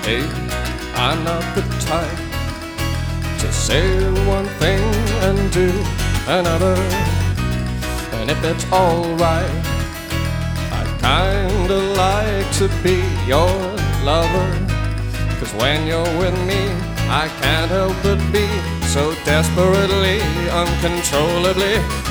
Hey, I'm not the type to say one thing and do another. And if it's alright, I'd kinda like to be your lover. 'Cause when you're with me, I can't help but be so desperately, uncontrollably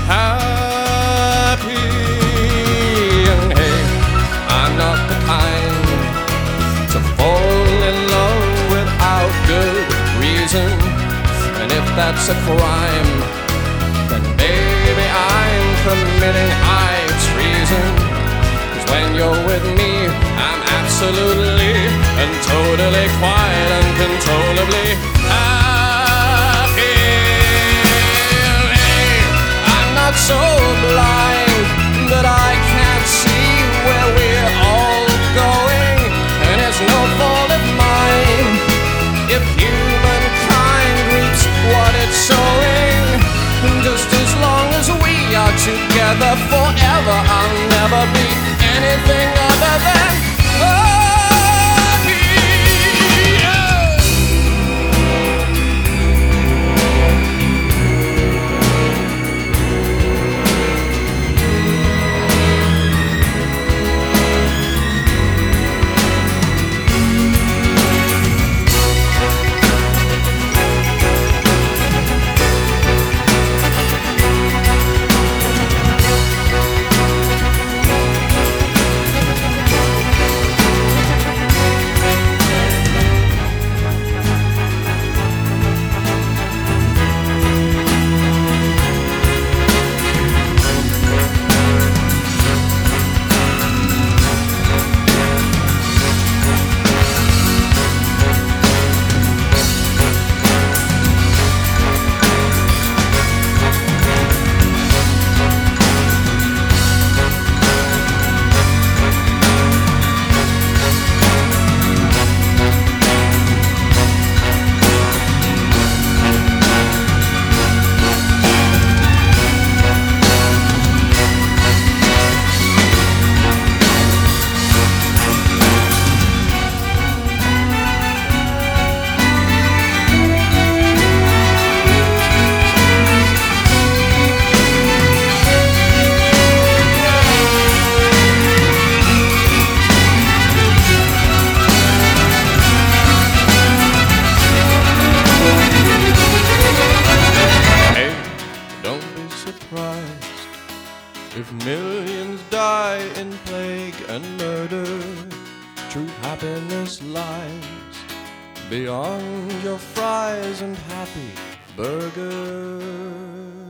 happy. And hey, I'm not the kind to fall in love without good reason. And if that's a crime, then baby I'm committing high treason. 'Cause when you're with me, I'm absolutely and totally, quite uncontrollably happy. Hey, I'm not so blind that I can't see where we're all going, and it's no fault of mine if humankind reaps what it's sowing. Just as long as we are together forever, I'll never be anything other than happy. Surprised if millions die in plague and murder. True happiness lies beyond your fries and happy burgers.